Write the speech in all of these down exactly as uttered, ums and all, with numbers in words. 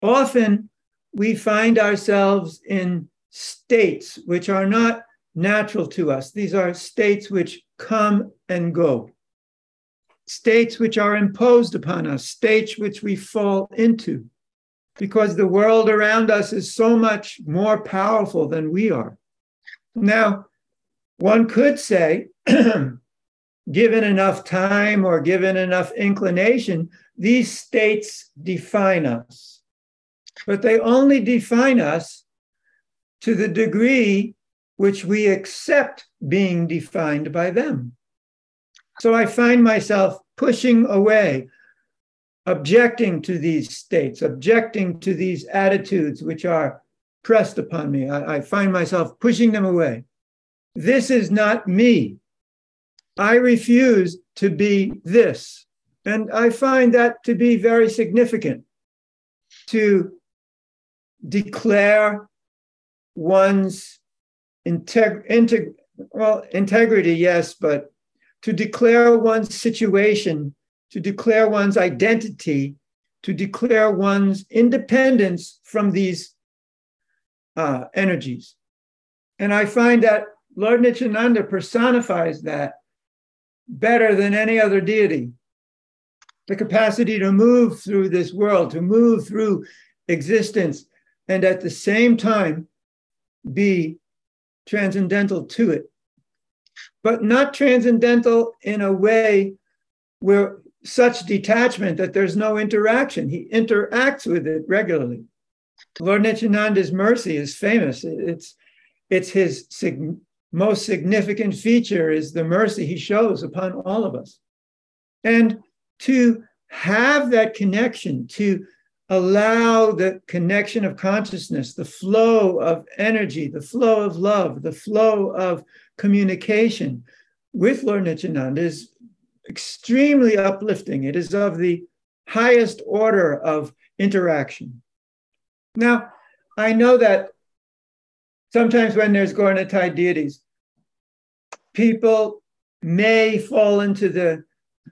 often we find ourselves in states which are not natural to us. These are states which come and go, states which are imposed upon us, states which we fall into, because the world around us is so much more powerful than we are. Now, one could say, given enough time or given enough inclination, these states define us. But they only define us to the degree which we accept being defined by them. So I find myself pushing away, objecting to these states, objecting to these attitudes which are pressed upon me. I, I find myself pushing them away. This is not me. I refuse to be this. And I find that to be very significant, to declare one's integ- integ- well, integrity, yes, but to declare one's situation, to declare one's identity, to declare one's independence from these uh, energies. And I find that Lord Nityananda personifies that better than any other deity. The capacity to move through this world, to move through existence, and at the same time be transcendental to it. But not transcendental in a way where such detachment that there's no interaction. He interacts with it regularly. Lord Nityananda's mercy is famous. It's, it's his sig- most significant feature is the mercy he shows upon all of us. And to have that connection, to allow the connection of consciousness, the flow of energy, the flow of love, the flow of communication with Lord Nityananda is extremely uplifting. It is of the highest order of interaction. Now, I know that sometimes when there's Gaura-Nitai deities, people may fall into the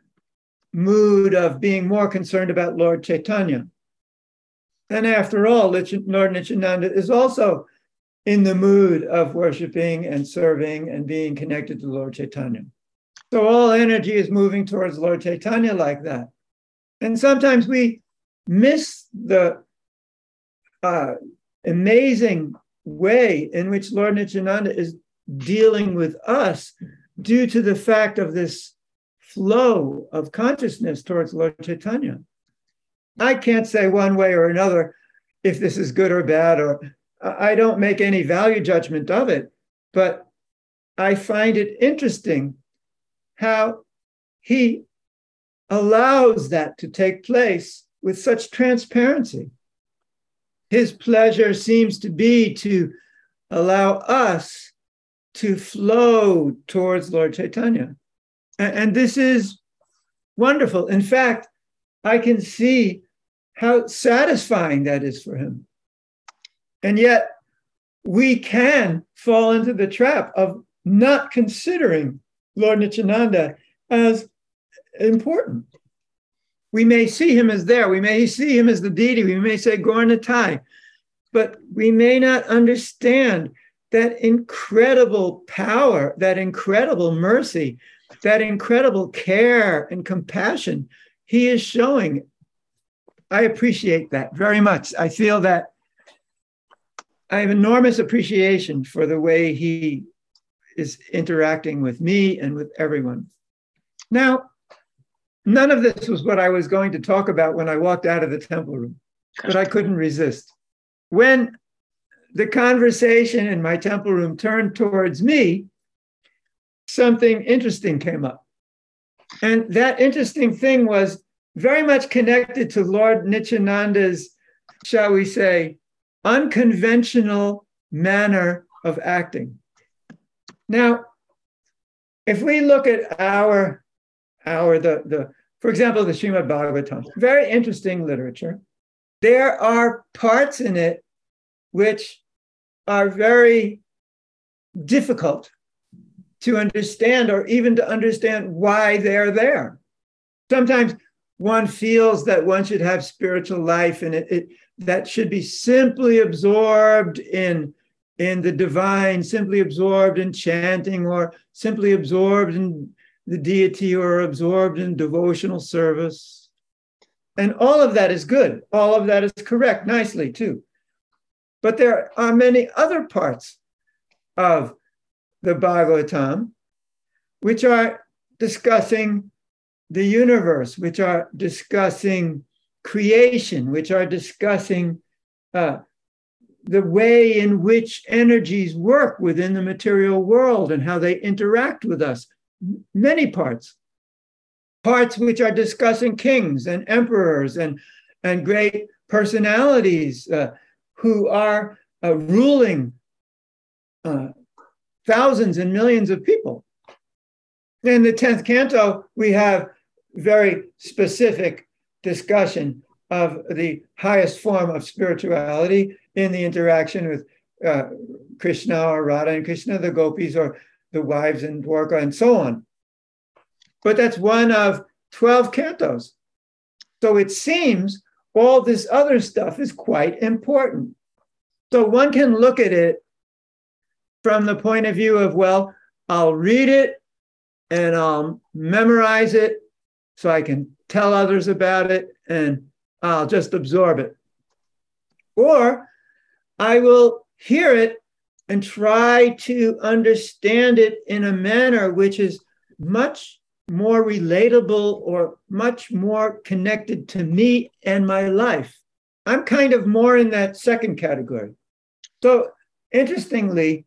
mood of being more concerned about Lord Chaitanya. And after all, Lord Nityananda is also in the mood of worshiping and serving and being connected to Lord Chaitanya. So all energy is moving towards Lord Chaitanya like that. And sometimes we miss the uh, amazing way in which Lord Nityananda is dealing with us due to the fact of this flow of consciousness towards Lord Chaitanya. I can't say one way or another if this is good or bad, or I don't make any value judgment of it, but I find it interesting how he allows that to take place with such transparency. His pleasure seems to be to allow us to flow towards Lord Chaitanya. And this is wonderful. In fact, I can see how satisfying that is for him. And yet, we can fall into the trap of not considering Lord Nityananda as important. We may see him as there, we may see him as the deity, we may say Gaura-Nitai, but we may not understand that incredible power, that incredible mercy, that incredible care and compassion he is showing. I appreciate that very much. I feel that I have enormous appreciation for the way he is interacting with me and with everyone. Now, none of this was what I was going to talk about when I walked out of the temple room, but I couldn't resist. When the conversation in my temple room turned towards me, something interesting came up. And that interesting thing was very much connected to Lord Nityananda's, shall we say, unconventional manner of acting. Now, if we look at our, our the, the, for example, the Srimad Bhagavatam, very interesting literature. There are parts in it which are very difficult to understand, or even to understand why they're there. Sometimes one feels that one should have spiritual life, and it, it that should be simply absorbed in, in the divine, simply absorbed in chanting, or simply absorbed in the deity, or absorbed in devotional service. And all of that is good. All of that is correct, nicely too. But there are many other parts of the Bhagavatam which are discussing the universe, which are discussing creation, which are discussing uh, the way in which energies work within the material world and how they interact with us. Many parts. Parts which are discussing kings and emperors and, and great personalities uh, who are uh, ruling uh, thousands and millions of people. In the tenth canto, we have very specific discussion of the highest form of spirituality in the interaction with uh, Krishna or Radha and Krishna, the gopis, or the wives in Dwarka, and so on. But that's one of twelve cantos. So it seems all this other stuff is quite important. So one can look at it from the point of view of, well, I'll read it and I'll memorize it so I can tell others about it and I'll just absorb it. Or I will hear it and try to understand it in a manner which is much more relatable or much more connected to me and my life. I'm kind of more in that second category. So interestingly,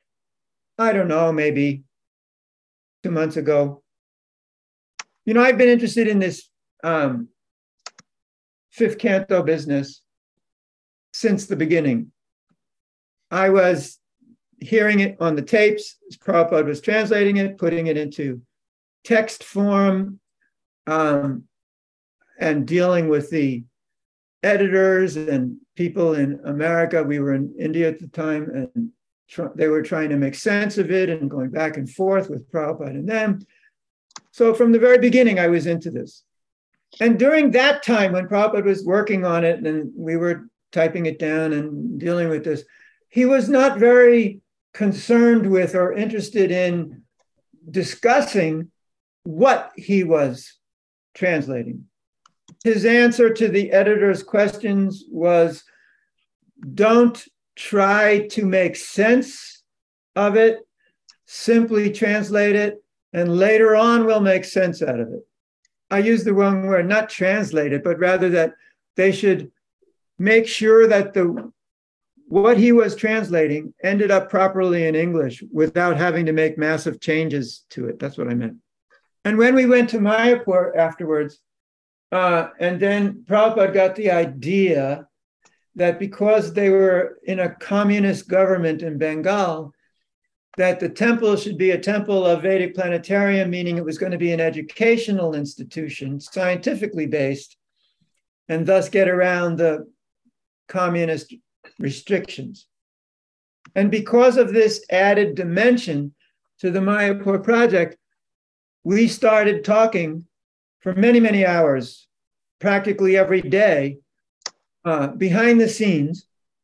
I don't know, maybe two months ago, you know, I've been interested in this um, fifth canto business since the beginning. I was hearing it on the tapes. Prabhupada was translating it, putting it into text form, um, and dealing with the editors and people in America. We were in India at the time, and tr- they were trying to make sense of it and going back and forth with Prabhupada and them. So from the very beginning, I was into this. And during that time, when Prabhupada was working on it and we were typing it down and dealing with this, he was not very concerned with or interested in discussing what he was translating. His answer to the editor's questions was, don't try to make sense of it, simply translate it, and later on we'll make sense out of it. I used the wrong word, not translate it, but rather that they should make sure that the what he was translating ended up properly in English without having to make massive changes to it. That's what I meant. And when we went to Mayapur afterwards, uh, and then Prabhupada got the idea that because they were in a communist government in Bengal, that the temple should be a temple of Vedic planetarium, meaning it was going to be an educational institution, scientifically based, and thus get around the communist restrictions. And because of this added dimension to the Mayapur project, we started talking for many, many hours, practically every day, uh, behind the scenes,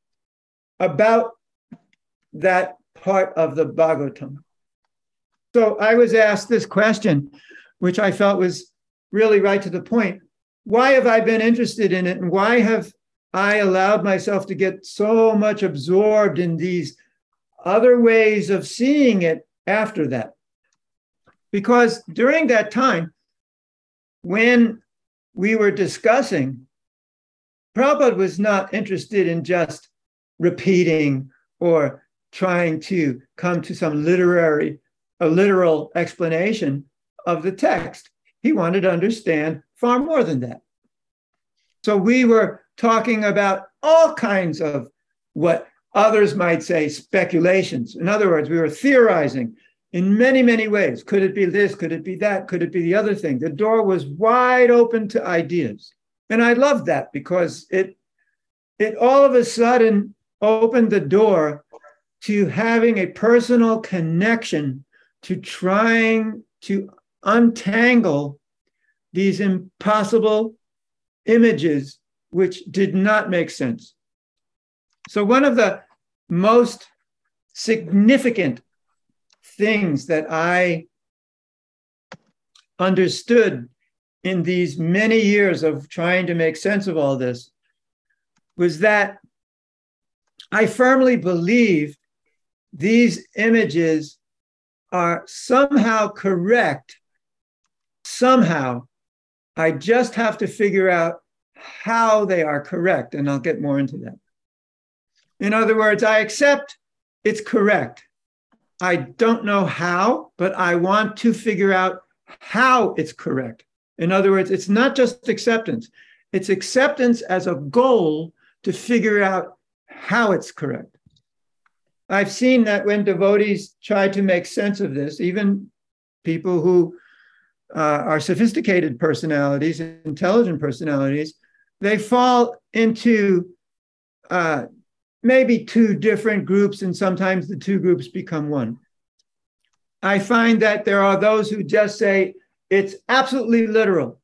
about that part of the Bhagavatam. So I was asked this question, which I felt was really right to the point. Why have I been interested in it? And why have I allowed myself to get so much absorbed in these other ways of seeing it after that? Because during that time, when we were discussing, Prabhupada was not interested in just repeating or trying to come to some literary, a literal explanation of the text. He wanted to understand far more than that. So we were talking about all kinds of what others might say speculations. In other words, we were theorizing in many, many ways. Could it be this? Could it be that? Could it be the other thing? The door was wide open to ideas. And I loved that because it, it all of a sudden opened the door to having a personal connection, to trying to untangle these impossible images which did not make sense. So one of the most significant things that I understood in these many years of trying to make sense of all this was that I firmly believe these images are somehow correct. Somehow, I just have to figure out how they are correct, and I'll get more into that. In other words, I accept it's correct. I don't know how, but I want to figure out how it's correct. In other words, it's not just acceptance. It's acceptance as a goal to figure out how it's correct. I've seen that when devotees try to make sense of this, even people who uh, are sophisticated personalities, intelligent personalities, they fall into uh, maybe two different groups, and sometimes the two groups become one. I find that there are those who just say it's absolutely literal,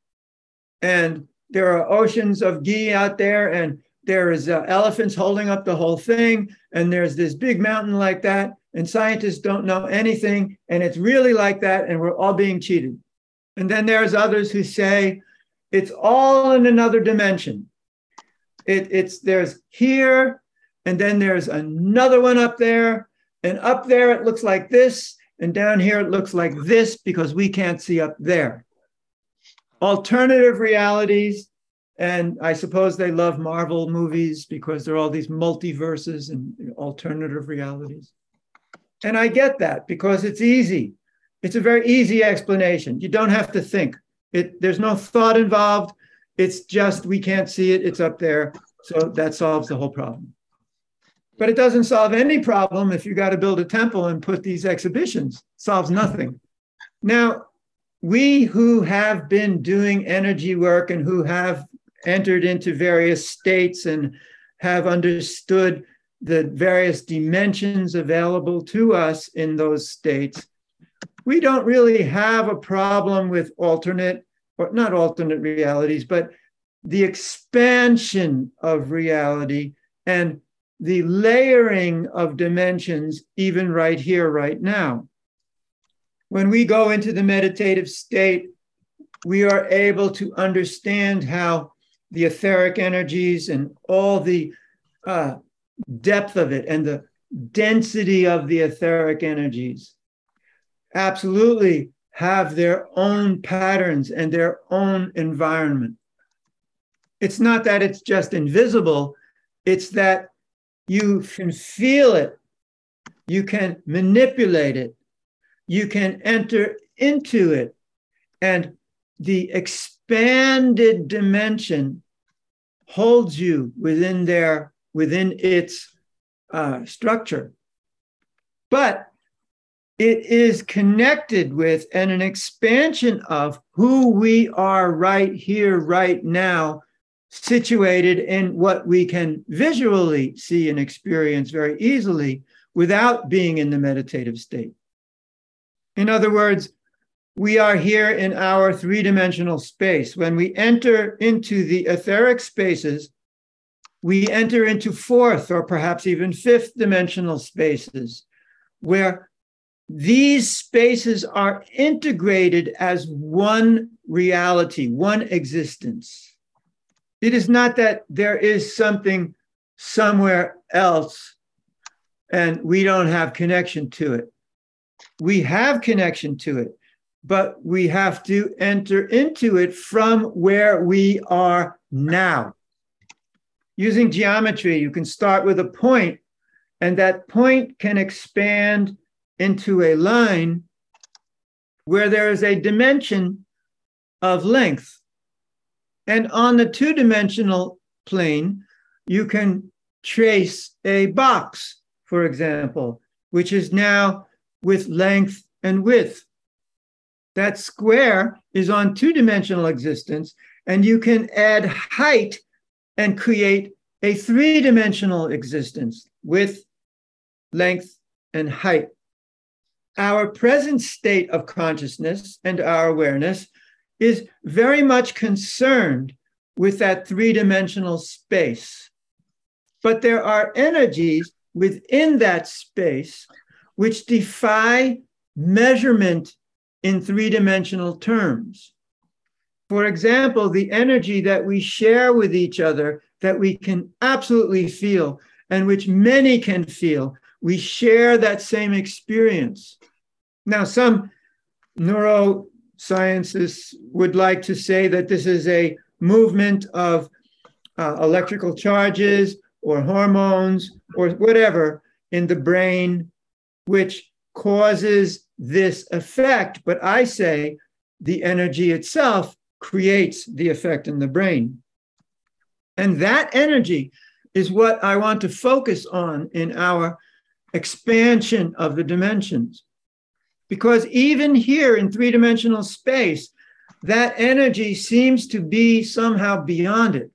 and there are oceans of ghee out there, and there is uh, elephants holding up the whole thing, and there's this big mountain like that, and scientists don't know anything, and it's really like that, and we're all being cheated. And then there's others who say it's all in another dimension. It, it's there's here, and then there's another one up there, and up there it looks like this, and down here it looks like this because we can't see up there. Alternative realities. And I suppose they love Marvel movies because there are all these multiverses and alternative realities. And I get that because it's easy. It's a very easy explanation. You don't have to think. It, there's no thought involved. It's just we can't see it. It's up there. So that solves the whole problem. But it doesn't solve any problem if you got to build a temple and put these exhibitions. It solves nothing. Now, we who have been doing energy work and who have entered into various states and have understood the various dimensions available to us in those states, we don't really have a problem with alternate, or not alternate realities, but the expansion of reality and the layering of dimensions, even right here, right now. When we go into the meditative state, we are able to understand how the etheric energies and all the uh, depth of it and the density of the etheric energies absolutely have their own patterns and their own environment. It's not that it's just invisible, it's that you can feel it, you can manipulate it, you can enter into it, and the expanded dimension holds you within their, within its uh, structure. But it is connected with and an expansion of who we are right here, right now, situated in what we can visually see and experience very easily without being in the meditative state. In other words, we are here in our three-dimensional space. When we enter into the etheric spaces, we enter into fourth or perhaps even fifth dimensional spaces, where these spaces are integrated as one reality, one existence. It is not that there is something somewhere else and we don't have connection to it. We have connection to it, but we have to enter into it from where we are now. Using geometry, you can start with a point, and that point can expand into a line where there is a dimension of length. And on the two-dimensional plane, you can trace a box, for example, which is now with length and width. That square is on two-dimensional existence, and you can add height and create a three-dimensional existence with length and height. Our present state of consciousness and our awareness is very much concerned with that three-dimensional space. But there are energies within that space which defy measurement in three-dimensional terms. For example, the energy that we share with each other that we can absolutely feel and which many can feel, we share that same experience. Now, some neuroscientists would like to say that this is a movement of uh, electrical charges or hormones or whatever in the brain, which causes this effect. But I say the energy itself creates the effect in the brain. And that energy is what I want to focus on in our expansion of the dimensions. Because even here in three-dimensional space, that energy seems to be somehow beyond it.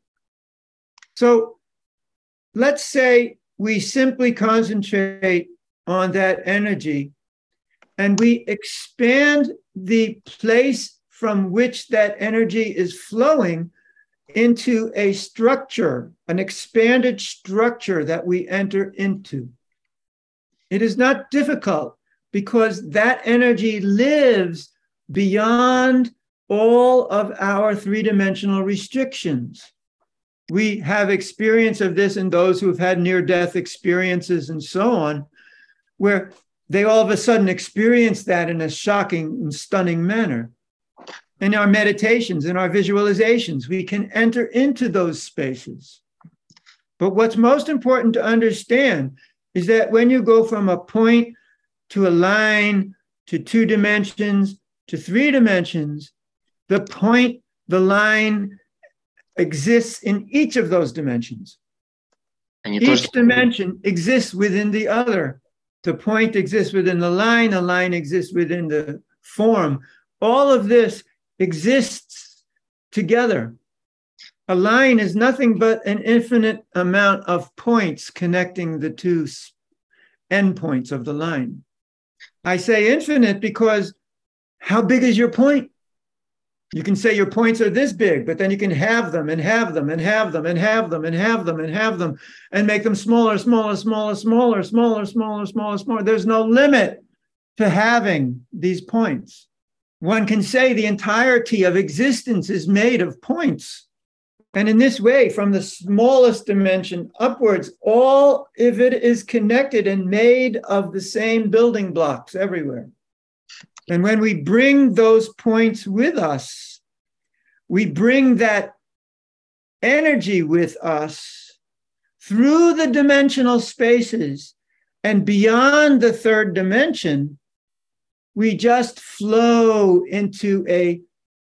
So let's say we simply concentrate on that energy and we expand the place from which that energy is flowing into a structure, an expanded structure that we enter into. It is not difficult because that energy lives beyond all of our three-dimensional restrictions. We have experience of this in those who have had near-death experiences and so on, where they all of a sudden experience that in a shocking and stunning manner. In our meditations, in our visualizations, we can enter into those spaces. But what's most important to understand is that when you go from a point to a line to two dimensions to three dimensions, the point, the line exists in each of those dimensions. Each dimension exists within the other. The point exists within the line, a line exists within the form. All of this exists together. A line is nothing but an infinite amount of points connecting the two endpoints of the line. I say infinite because how big is your point? You can say your points are this big, but then you can have them and have them and have them and have them and have them and have them and make them smaller, smaller, smaller, smaller, smaller, smaller, smaller, smaller. There's no limit to having these points. One can say the entirety of existence is made of points. And in this way, from the smallest dimension upwards, all of it is connected and made of the same building blocks everywhere. And when we bring those points with us, we bring that energy with us through the dimensional spaces and beyond the third dimension. We just flow into a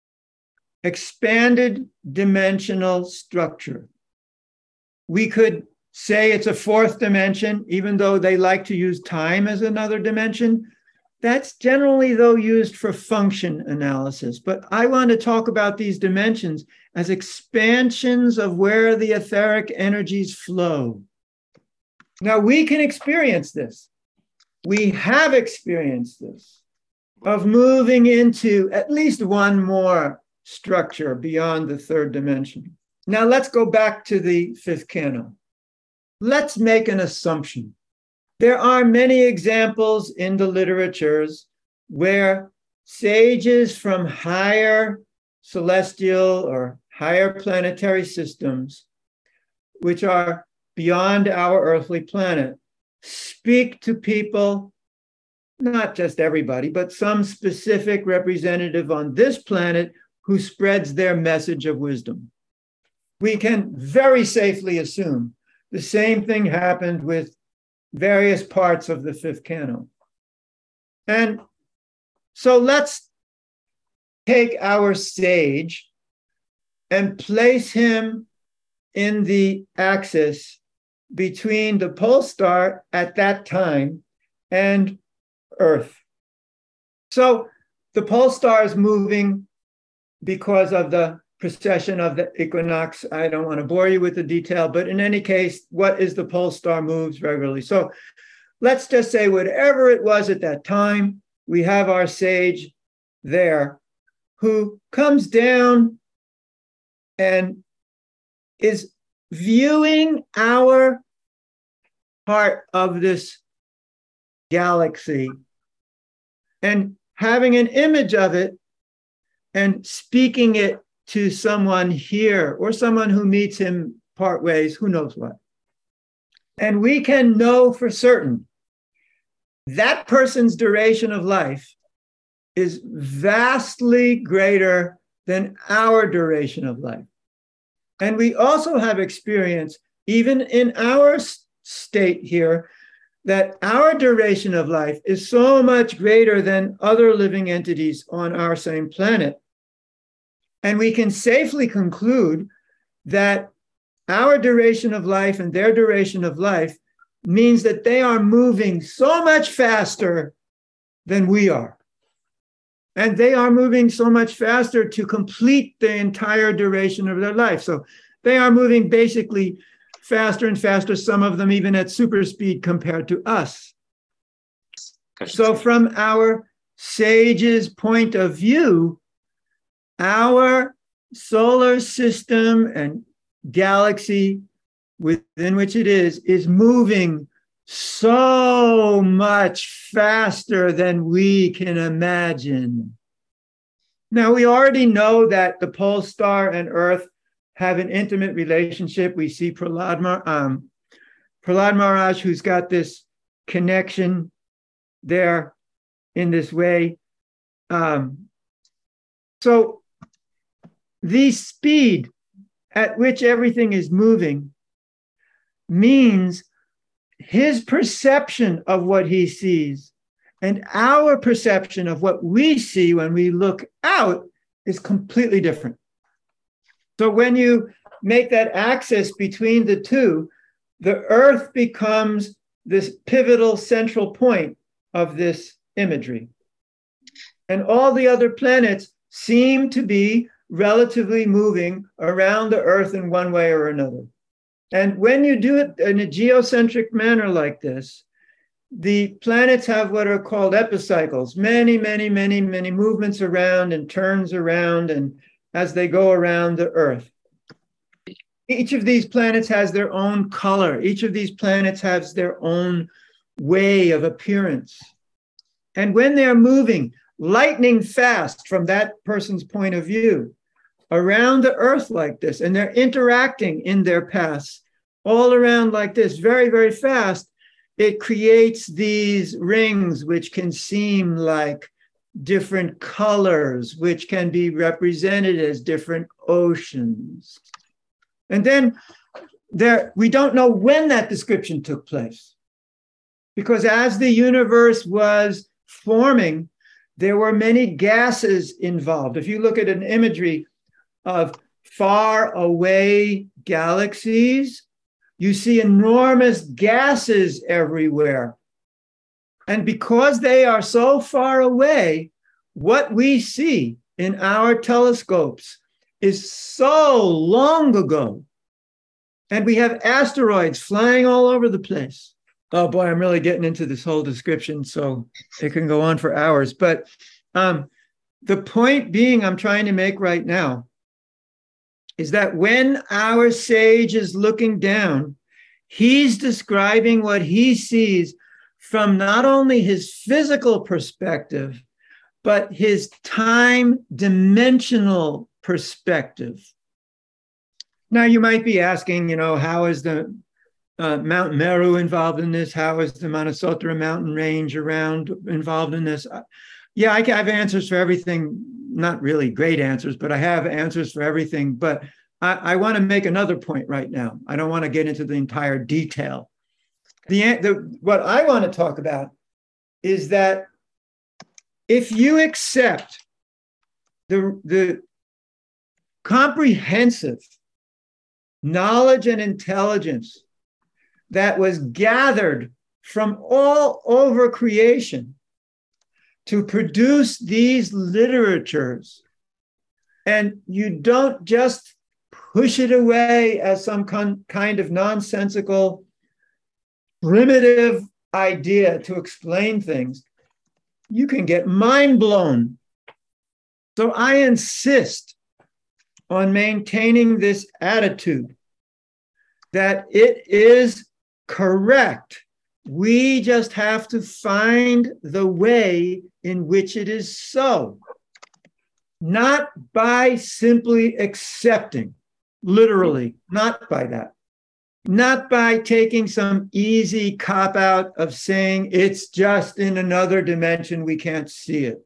expanded dimensional structure. We could say it's a fourth dimension, even though they like to use time as another dimension. That's generally, though, used for function analysis. But I want to talk about these dimensions as expansions of where the etheric energies flow. Now, we can experience this. We have experienced this, of moving into at least one more structure beyond the third dimension. Now, let's go back to the fifth canto. Let's make an assumption. There are many examples in the literatures where sages from higher celestial or higher planetary systems, which are beyond our earthly planet, speak to people, not just everybody, but some specific representative on this planet who spreads their message of wisdom. We can very safely assume the same thing happened with various parts of the fifth canto. And so let's take our sage and place him in the axis between the pole star at that time and Earth. So the pole star is moving because of the precession of the equinox. I don't want to bore you with the detail, but in any case, what is the pole star moves regularly. So let's just say whatever it was at that time, we have our sage there who comes down and is viewing our part of this galaxy and having an image of it and speaking it to someone here or someone who meets him part ways, who knows what. And we can know for certain that person's duration of life is vastly greater than our duration of life. And we also have experience, even in our state here, that our duration of life is so much greater than other living entities on our same planet. And we can safely conclude that our duration of life and their duration of life means that they are moving so much faster than we are. And they are moving so much faster to complete the entire duration of their life. So they are moving basically faster and faster, some of them even at super speed compared to us. So from our sage's point of view, our solar system and galaxy within which it is, is moving so much faster than we can imagine. Now, we already know that the pole star and Earth have an intimate relationship. We see Prahlad, um, Prahlad Maharaj, who's got this connection there in this way. Um, so the speed at which everything is moving means his perception of what he sees and our perception of what we see when we look out is completely different. So when you make that axis between the two, the Earth becomes this pivotal central point of this imagery. And all the other planets seem to be relatively moving around the Earth in one way or another. And when you do it in a geocentric manner like this, the planets have what are called epicycles, many, many, many, many movements around and turns around and as they go around the Earth. Each of these planets has their own color. Each of these planets has their own way of appearance. And when they're moving lightning fast from that person's point of view around the Earth like this, and they're interacting in their paths all around like this, very, very fast, it creates these rings which can seem like different colors, which can be represented as different oceans. And then there, we don't know when that description took place, because as the universe was forming, there were many gases involved. If you look at an imagery of far away galaxies, you see enormous gases everywhere. And because they are so far away, what we see in our telescopes is so long ago. And we have asteroids flying all over the place. Oh boy, I'm really getting into this whole description, so it can go on for hours. But um, the point being I'm trying to make right now is that when our sage is looking down, he's describing what he sees from not only his physical perspective, but his time dimensional perspective. Now, you might be asking, you know, how is the uh, Mount Meru involved in this? How is the Manasotra mountain range around involved in this? Uh, yeah, I have answers for everything. Not really great answers, but I have answers for everything. But I, I want to make another point right now. I don't want to get into the entire detail. The, the what I want to talk about is that if you accept the, the comprehensive knowledge and intelligence that was gathered from all over creation to produce these literatures, and you don't just push it away as some con- kind of nonsensical, primitive idea to explain things, you can get mind blown. So I insist on maintaining this attitude that it is correct. We just have to find the way in which it is so. Not by simply accepting, literally, not by that. Not by taking some easy cop-out of saying it's just in another dimension, we can't see it.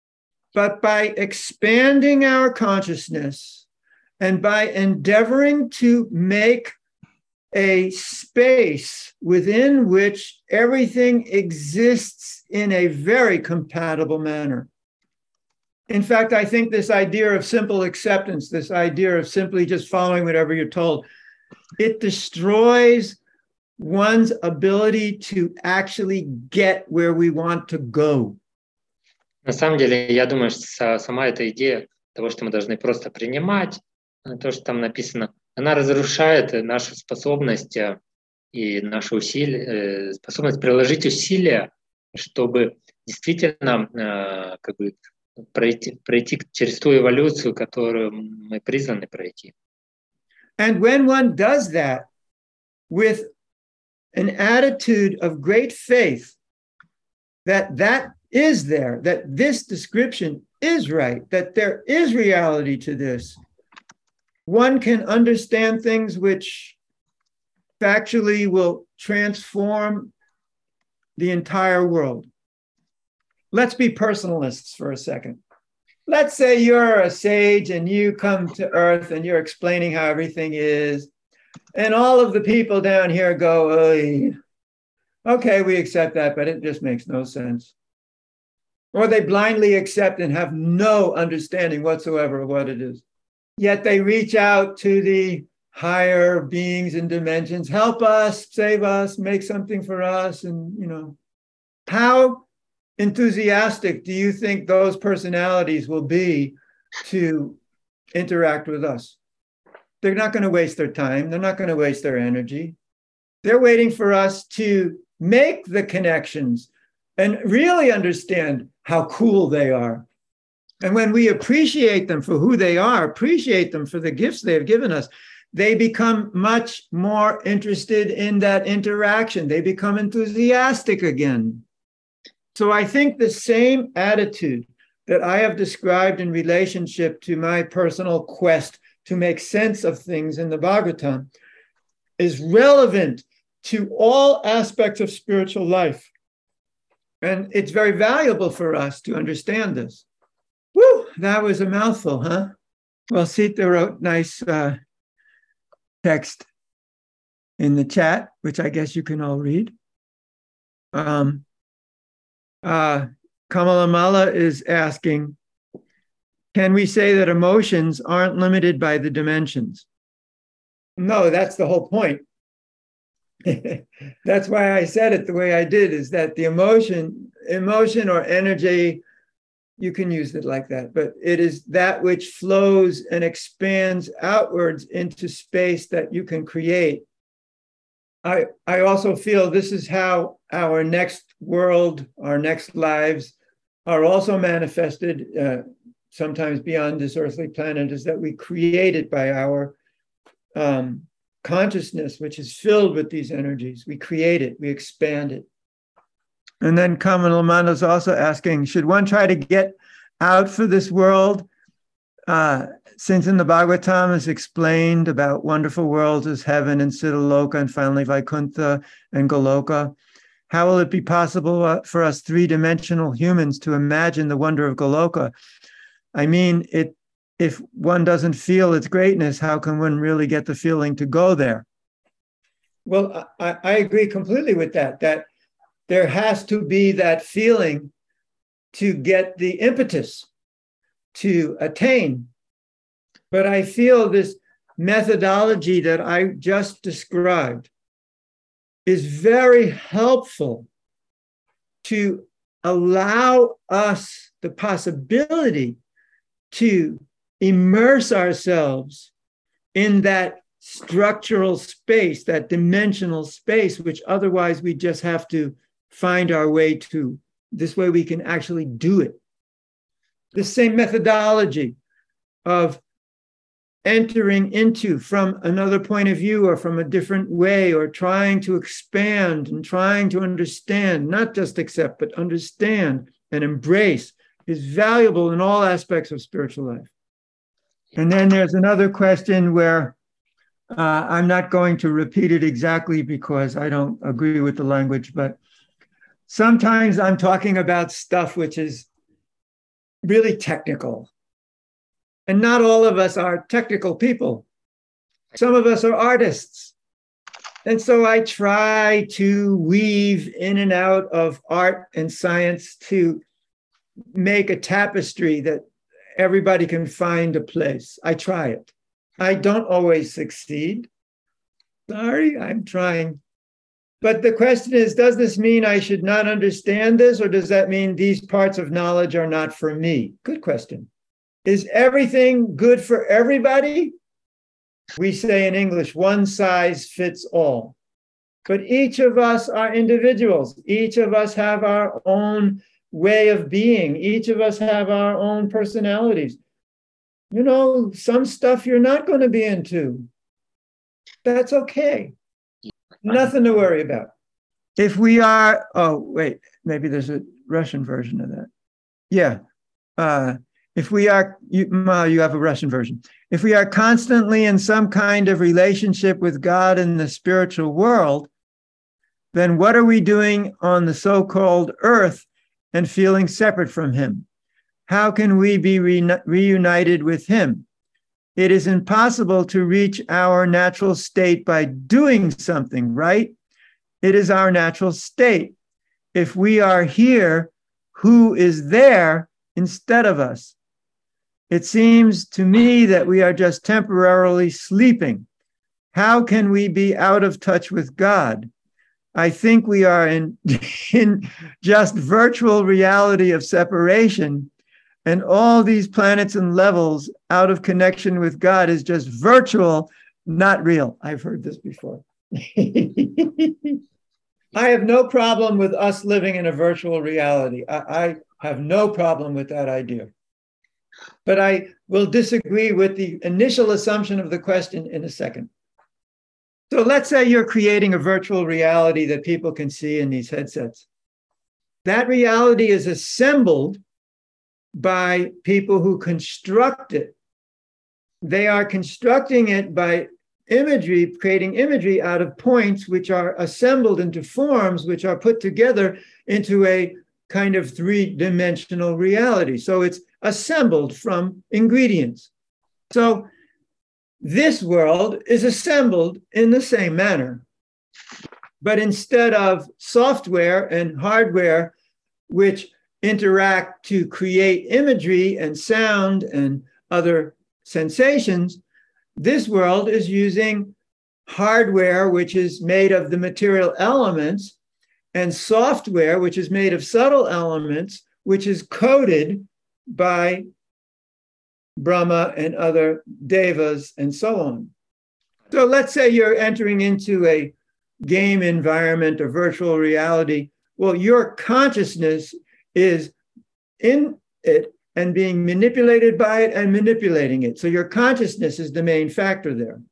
But by expanding our consciousness and by endeavoring to make a space within which everything exists in a very compatible manner. In fact, I think this idea of simple acceptance, this idea of simply just following whatever you're told, it destroys one's ability to actually get where we want to go. На самом деле, я думаю, что сама эта идея того, что мы должны просто принимать, то, что там написано, она разрушает нашу способность и нашу усилие, способность приложить усилия, чтобы действительно как бы пройти, пройти через ту эволюцию, которую мы призваны пройти. And when one does that with an attitude of great faith that that is there, that this description is right, that there is reality to this, one can understand things which factually will transform the entire world. Let's be personalists for a second. Let's say you're a sage and you come to Earth and you're explaining how everything is, and all of the people down here go, "Oy. Okay, we accept that, but it just makes no sense." Or they blindly accept and have no understanding whatsoever of what it is. Yet they reach out to the higher beings and dimensions, help us, save us, make something for us. And, you know, how enthusiastic do you think those personalities will be to interact with us? They're not going to waste their time. They're not going to waste their energy. They're waiting for us to make the connections and really understand how cool they are. And when we appreciate them for who they are, appreciate them for the gifts they have given us, they become much more interested in that interaction. They become enthusiastic again. So I think the same attitude that I have described in relationship to my personal quest to make sense of things in the Bhagavatam is relevant to all aspects of spiritual life. And it's very valuable for us to understand this. Woo, that was a mouthful, huh? Well, Sita wrote nice uh, text in the chat, which I guess you can all read. Um, uh, Kamalamala is asking, can we say that emotions aren't limited by the dimensions? No, that's the whole point. That's why I said it the way I did, is that the emotion, emotion or energy, you can use it like that, but it is that which flows and expands outwards into space that you can create. I, I also feel this is how our next world, our next lives are also manifested, uh, sometimes beyond this earthly planet, is that we create it by our um, consciousness, which is filled with these energies. We create it, we expand it. And then Kamalamana is also asking, should one try to get out for this world? Uh, since in the Bhagavatam is explained about wonderful worlds as heaven and Siddhaloka and finally Vaikuntha and Goloka, how will it be possible uh, for us three-dimensional humans to imagine the wonder of Goloka? I mean, it if one doesn't feel its greatness, how can one really get the feeling to go there? Well, I, I agree completely with that, that there has to be that feeling to get the impetus to attain. But I feel this methodology that I just described is very helpful to allow us the possibility to immerse ourselves in that structural space, that dimensional space, which otherwise we just have to find our way to. This way we can actually do it. The same methodology of entering into from another point of view or from a different way, or trying to expand and trying to understand, not just accept, but understand and embrace, is valuable in all aspects of spiritual life. And then there's another question where uh, I'm not going to repeat it exactly because I don't agree with the language, but sometimes I'm talking about stuff which is really technical. And not all of us are technical people. Some of us are artists. And so I try to weave in and out of art and science to make a tapestry that everybody can find a place. I try it. I don't always succeed. Sorry, I'm trying. But the question is, does this mean I should not understand this, or does that mean these parts of knowledge are not for me? Good question. Is everything good for everybody? We say in English, one size fits all. But each of us are individuals. Each of us have our own way of being. Each of us have our own personalities. You know, some stuff you're not going to be into. That's okay. Nothing to worry about. If we are, oh, wait, maybe there's a Russian version of that. Yeah. Uh, if we are, you, Ma, you have a Russian version. If we are constantly in some kind of relationship with God in the spiritual world, then what are we doing on the so-called earth and feeling separate from him? How can we be re- reunited with him? It is impossible to reach our natural state by doing something, right? It is our natural state. If we are here, who is there instead of us? It seems to me that we are just temporarily sleeping. How can we be out of touch with God? I think we are in, in just virtual reality of separation, and all these planets and levels out of connection with God is just virtual, not real. I've heard this before. I have no problem with us living in a virtual reality. I, I have no problem with that idea. But I will disagree with the initial assumption of the question in a second. So let's say you're creating a virtual reality that people can see in these headsets. That reality is assembled by people who construct it. They are constructing it by imagery, creating imagery out of points which are assembled into forms which are put together into a kind of three-dimensional reality. So it's assembled from ingredients. So this world is assembled in the same manner. But instead of software and hardware, which interact to create imagery and sound and other sensations, this world is using hardware, which is made of the material elements, and software, which is made of subtle elements, which is coded by Brahma and other devas and so on. So let's say you're entering into a game environment or virtual reality. Well, your consciousness is in it and being manipulated by it and manipulating it. So your consciousness is the main factor there.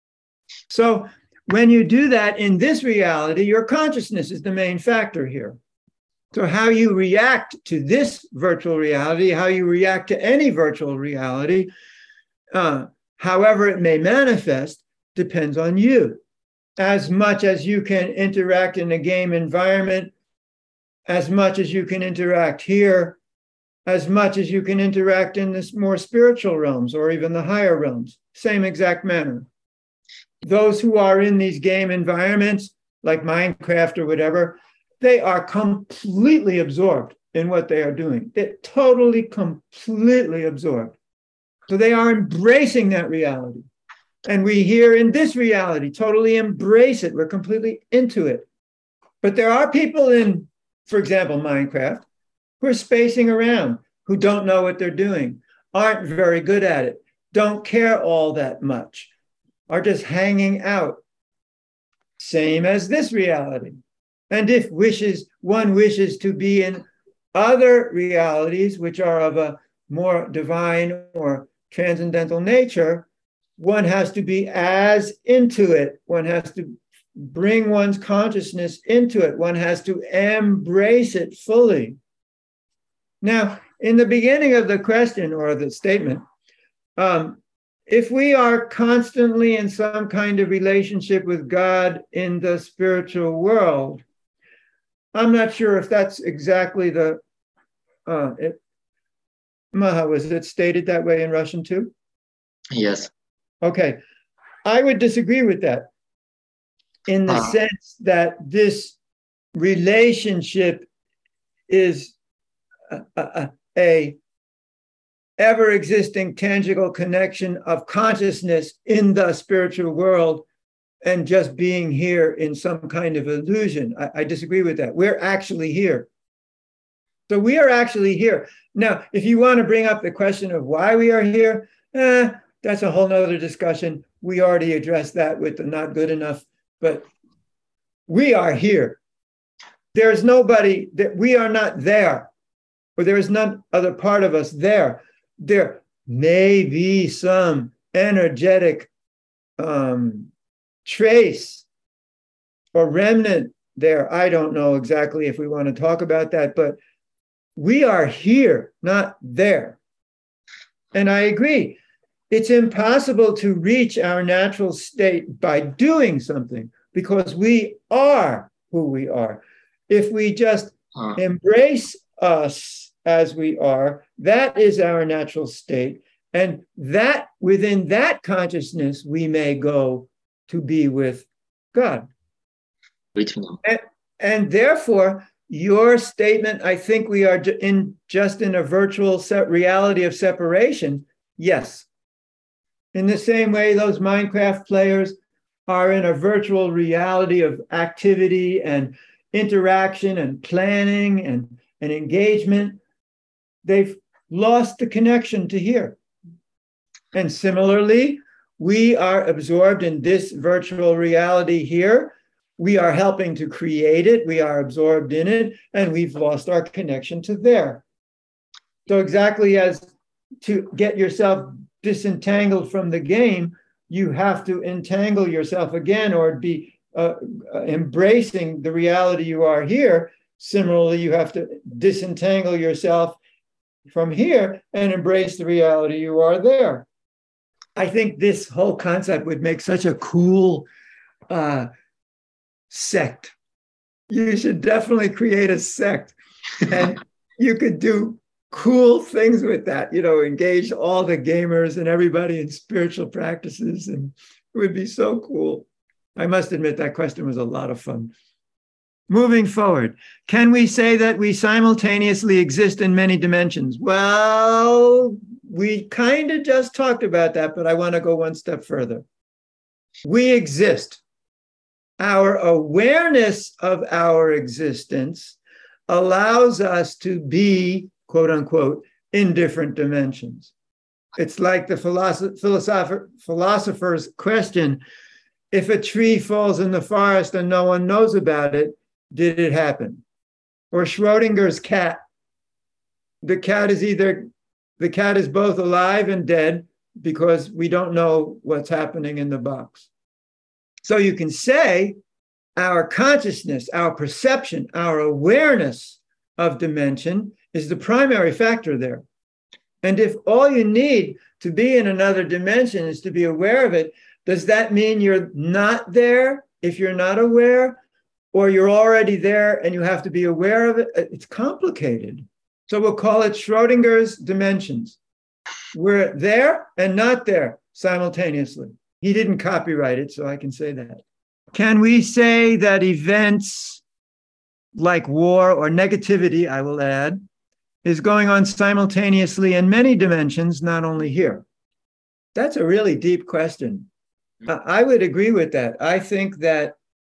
So when you do that in this reality, your consciousness is the main factor here. So how you react to this virtual reality, how you react to any virtual reality, uh, however it may manifest, depends on you. As much as you can interact in a game environment, as much as you can interact here, as much as you can interact in this more spiritual realms or even the higher realms, same exact manner. Those who are in these game environments, like Minecraft or whatever, they are completely absorbed in what they are doing. They're totally, completely absorbed. So they are embracing that reality. And we here in this reality totally embrace it. We're completely into it. But there are people in, for example, Minecraft, who are spacing around, who don't know what they're doing, aren't very good at it, don't care all that much, are just hanging out. Same as this reality. And if wishes, one wishes to be in other realities, which are of a more divine or transcendental nature, one has to be as into it. One has to bring one's consciousness into it. One has to embrace it fully. Now, in the beginning of the question or the statement, um, if we are constantly in some kind of relationship with God in the spiritual world, I'm not sure if that's exactly the, uh, it, Maha, was it stated that way in Russian too? Yes. Okay. I would disagree with that in the Ah. sense that this relationship is a, a, a ever-existing tangible connection of consciousness in the spiritual world and just being here in some kind of illusion. I, I disagree with that. We're actually here. So we are actually here. Now, if you want to bring up the question of why we are here, eh, that's a whole nother discussion. We already addressed that with the not good enough, but we are here. There's nobody that we are not there, or there is none other part of us there. There may be some energetic um, trace or remnant there. I don't know exactly if we want to talk about that, but we are here, not there. And I agree. It's impossible to reach our natural state by doing something because we are who we are. If we just Ah. embrace us as we are, that is our natural state. And that within that consciousness, we may go to be with God. Быть в нем. And, and therefore, your statement, I think we are ju- in just in a virtual set reality of separation. Yes. In the same way, those Minecraft players are in a virtual reality of activity and interaction and planning and, and engagement. They've lost the connection to here. And similarly, we are absorbed in this virtual reality here. We are helping to create it. We are absorbed in it, and we've lost our connection to there. So exactly as to get yourself disentangled from the game, you have to entangle yourself again or be uh, uh, embracing the reality you are here. Similarly, you have to disentangle yourself from here and embrace the reality you are there. I think this whole concept would make such a cool uh, sect. You should definitely create a sect, and you could do cool things with that, you know, engage all the gamers and everybody in spiritual practices, and it would be so cool. I must admit that question was a lot of fun. Moving forward, can we say that we simultaneously exist in many dimensions? Well, we kind of just talked about that, but I want to go one step further. We exist. Our awareness of our existence allows us to be, quote unquote, in different dimensions. It's like the philosopher, philosopher, philosopher's question, if a tree falls in the forest and no one knows about it, did it happen? Or Schrodinger's cat. The cat is either, the cat is both alive and dead because we don't know what's happening in the box. So you can say our consciousness, our perception, our awareness of dimension is the primary factor there. And if all you need to be in another dimension is to be aware of it, does that mean you're not there if you're not aware? Or you're already there and you have to be aware of it? It's complicated. So we'll call it Schrodinger's dimensions. We're there and not there simultaneously. He didn't copyright it, so I can say that. Can we say that events like war or negativity, I will add, is going on simultaneously in many dimensions, not only here? That's a really deep question. I would agree with that. I think that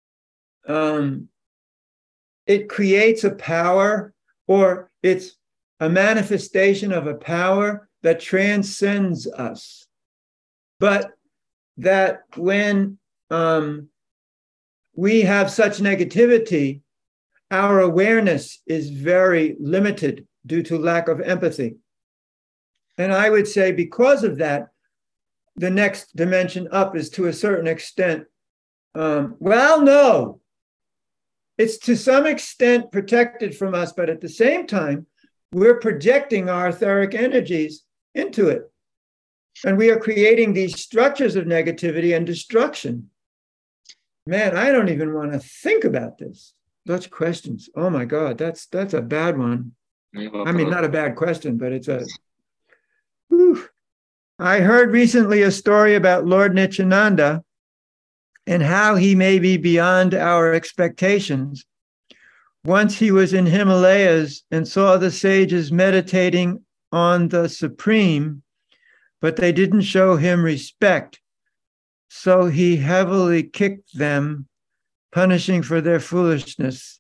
um, it creates a power, or it's a manifestation of a power that transcends us. But that when um, we have such negativity, our awareness is very limited due to lack of empathy. And I would say because of that, the next dimension up is to a certain extent, um, well, no. It's to some extent protected from us, but at the same time, we're projecting our etheric energies into it. And we are creating these structures of negativity and destruction. Man, I don't even want to think about this. Such questions. Oh my God, that's that's a bad one. I mean, not a bad question, but it's a... Whew. I heard recently a story about Lord Nityananda and how he may be beyond our expectations. Once he was in Himalayas and saw the sages meditating on the Supreme, but they didn't show him respect. So he heavily kicked them, punishing for their foolishness.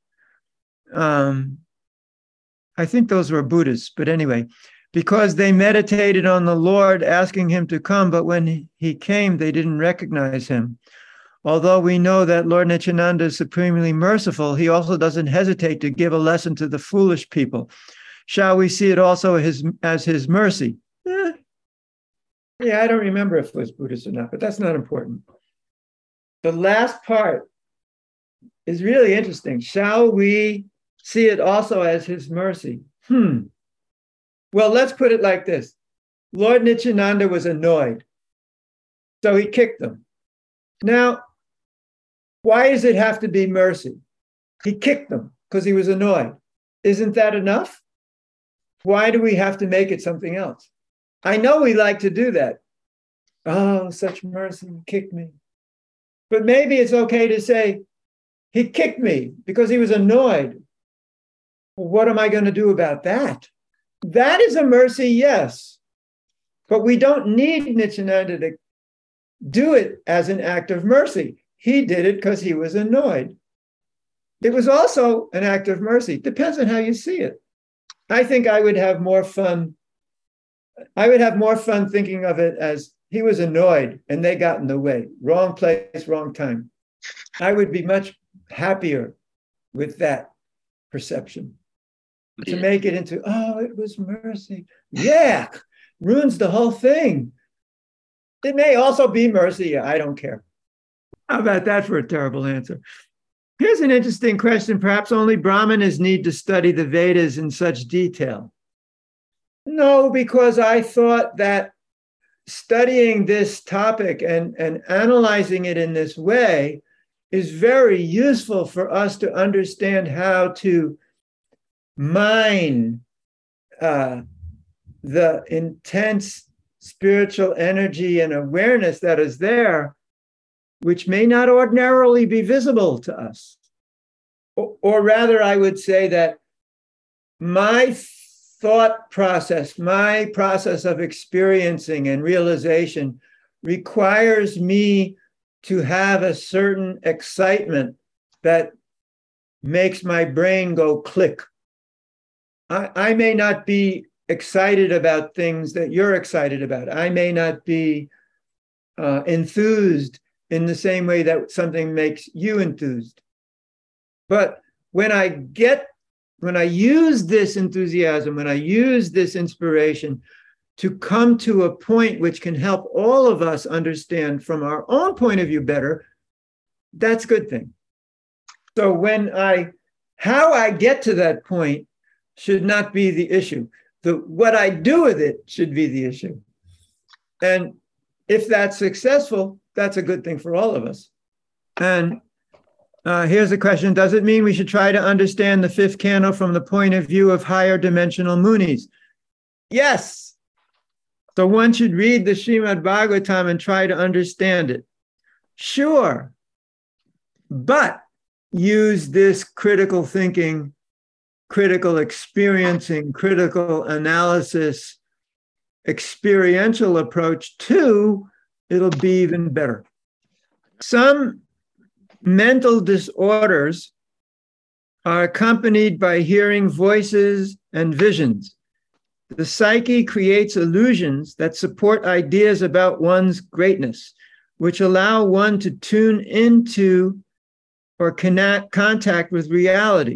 Um, I think those were Buddhists, but anyway, because they meditated on the Lord, asking him to come, but when he came, they didn't recognize him. Although we know that Lord Nityananda is supremely merciful, he also doesn't hesitate to give a lesson to the foolish people. Shall we see it also as, as his mercy? Eh. Yeah, I don't remember if it was Buddhist or not, but that's not important. The last part is really interesting. Shall we see it also as his mercy? Hmm. Well, let's put it like this. Lord Nityananda was annoyed, so he kicked them. Now, why does it have to be mercy? He kicked them because he was annoyed. Isn't that enough? Why do we have to make it something else? I know we like to do that. Oh, such mercy, he kicked me. But maybe it's okay to say, he kicked me because he was annoyed. Well, what am I going to do about that? That is a mercy, yes. But we don't need Nityananda to do it as an act of mercy. He did it because he was annoyed. It was also an act of mercy. Depends on how you see it. I think I would have more fun. I would have more fun thinking of it as he was annoyed and they got in the way. Wrong place, wrong time. I would be much happier with that perception. To make it into, oh, it was mercy. Yeah, ruins the whole thing. It may also be mercy. Yeah, I don't care. How about that for a terrible answer? Here's an interesting question. Perhaps only Brahmanas need to study the Vedas in such detail. No, because I thought that studying this topic and, and analyzing it in this way is very useful for us to understand how to mine uh, the intense spiritual energy and awareness that is there, which may not ordinarily be visible to us. Or, or rather, I would say that my thought process, my process of experiencing and realization requires me to have a certain excitement that makes my brain go click. I, I may not be excited about things that you're excited about. I may not be uh, enthused in the same way that something makes you enthused. But when I get, when I use this enthusiasm, when I use this inspiration to come to a point which can help all of us understand from our own point of view better, that's a good thing. So when I, how I get to that point should not be the issue. The, what I do with it should be the issue. And if that's successful, that's a good thing for all of us. And uh, here's a question. Does it mean we should try to understand the fifth canto from the point of view of higher dimensional Munis? Yes. So one should read the Srimad Bhagavatam and try to understand it. Sure. But use this critical thinking, critical experiencing, critical analysis, experiential approach too, it'll be even better. Some mental disorders are accompanied by hearing voices and visions. The psyche creates illusions that support ideas about one's greatness, which allow one to tune into or connect, contact with reality.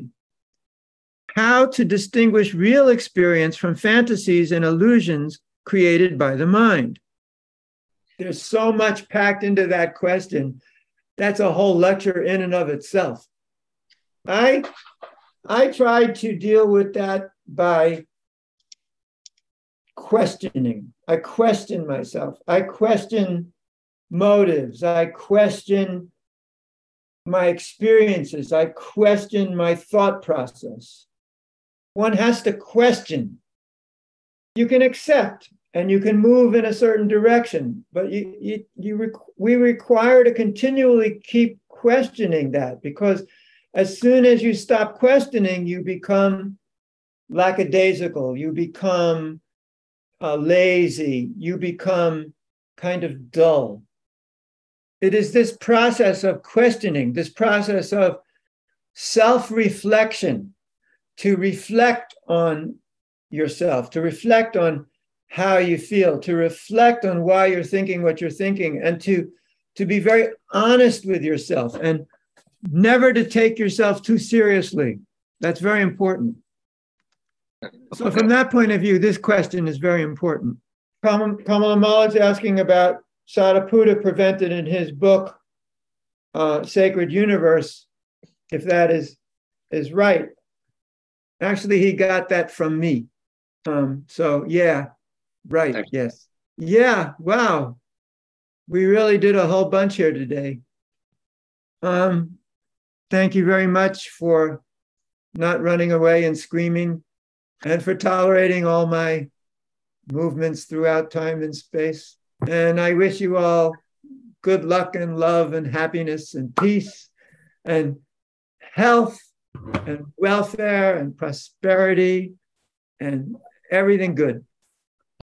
How to distinguish real experience from fantasies and illusions created by the mind. There's so much packed into that question. That's a whole lecture in and of itself. I, I tried to deal with that by questioning. I question myself. I question motives. I question my experiences. I question my thought process. One has to question. You can accept and you can move in a certain direction, but you, you, you rec- we require to continually keep questioning that, because as soon as you stop questioning, you become lackadaisical, you become uh, lazy, you become kind of dull. It is this process of questioning, this process of self-reflection, to reflect on yourself, to reflect on how you feel, to reflect on why you're thinking what you're thinking, and to, to be very honest with yourself and never to take yourself too seriously. That's very important. So from that point of view, this question is very important. Kamala Mala is asking about Sariputta prevented in his book, uh, Sacred Universe, if that is, is right. Actually, he got that from me. Um, so yeah, right, yes. Yeah, wow. We really did a whole bunch here today. Um, thank you very much for not running away and screaming, and for tolerating all my movements throughout time and space. And I wish you all good luck and love and happiness and peace and health and welfare and prosperity and everything good.